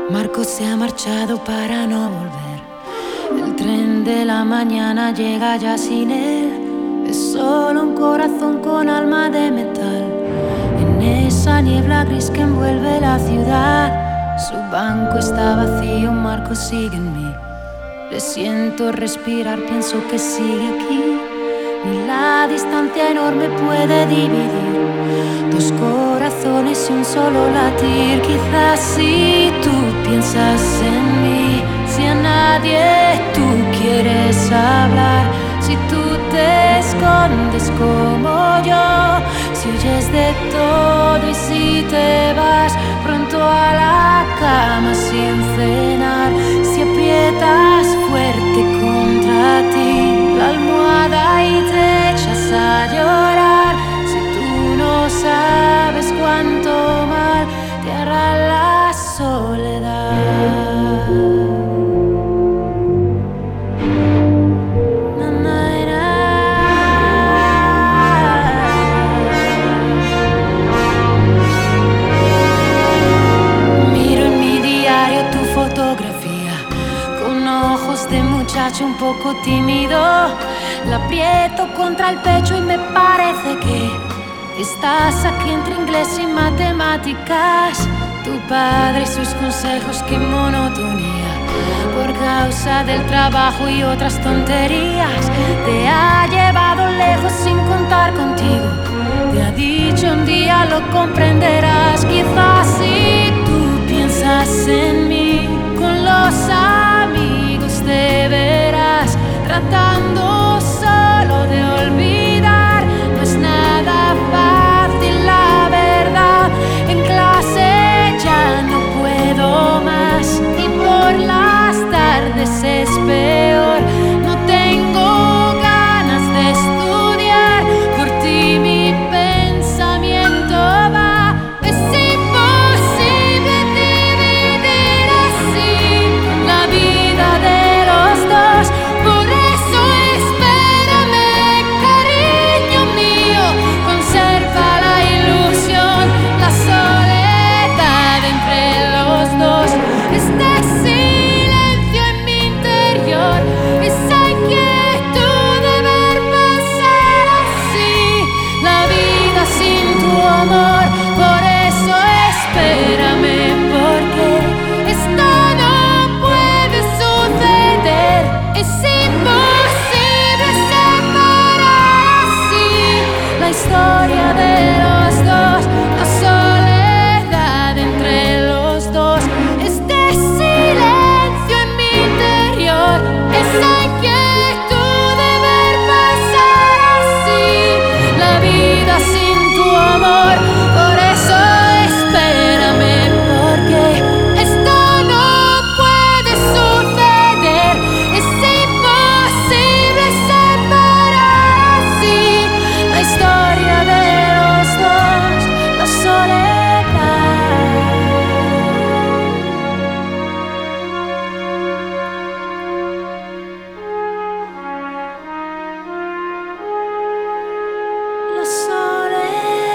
Marco se ha marchado para no volver. El tren de la mañana llega ya sin él. Es solo un corazón con alma de metal. En esa niebla gris que envuelve la ciudad, su banco está vacío, Marco sigue en mí. Le siento respirar, pienso que sigue aquí. Ni la distancia enorme puede dividir dos corazones y un solo latir. Quizás si tú piensas en mí, si a nadie tú quieres hablar, si tú te escondes como yo, si huyes de todo y si te vas pronto a la cama sin cenar, si aprietas fuerte contra ti la almohada y te echas a llorar, si tú no sabes cuánto mal te hará la soledad. De muchacho un poco tímido, la aprieto contra el pecho y me parece que estás aquí entre inglés y matemáticas. Tu padre y sus consejos, qué monotonía. Por causa del trabajo y otras tonterías, te ha llevado lejos sin contar contigo. Te ha dicho un día lo comprenderás. Quizás si tú piensas en mí con los amigos te verás tratando solo de olvidar. No es nada fácil, la verdad. En clase ya no puedo más y por las tardes es peor. No tengo ganas de estudiar, por ti mi pensamiento va. Es imposible dividir así la vida de los dos. Por eso espérame, cariño mío, conserva la ilusión, la soledad entre los dos. Este silencio en mi interior, esa inquietud de ver pasar así la vida sin tu amor. Por eso espérame, porque esto no puede suceder. Es imposible separar así la historia de los dos, la soledad entre los dos. Este silencio en mi interior, esa inquietud de ver pasar así la vida sin tu amor. Por eso espérame, porque esto no puede suceder. Es imposible separar así la historia de los dos, la soledad. La soledad.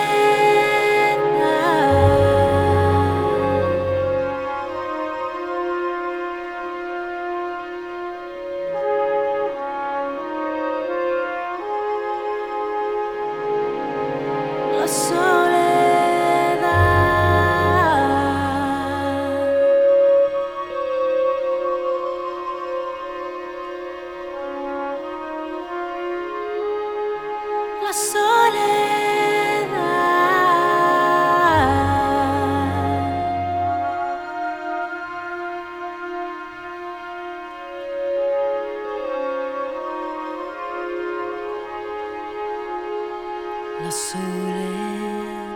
La soledad. La soledad. La soledad.